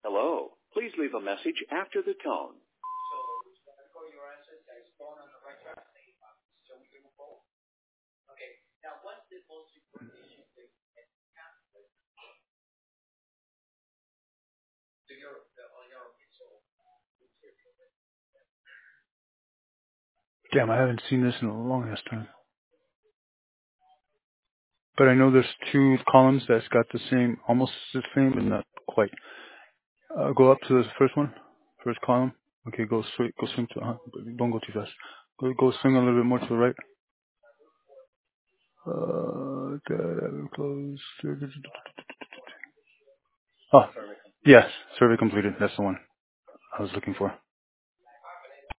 Hello. Please leave a message after the tone. Damn, I haven't seen this in the longest time. But I know there's two columns that's got the same, almost the same, but not quite. Go up to the first one, first column. Okay, go straight, go swing to, don't go too fast. Go swing a little bit more to the right. Close. Oh, yes, survey completed. That's the one I was looking for.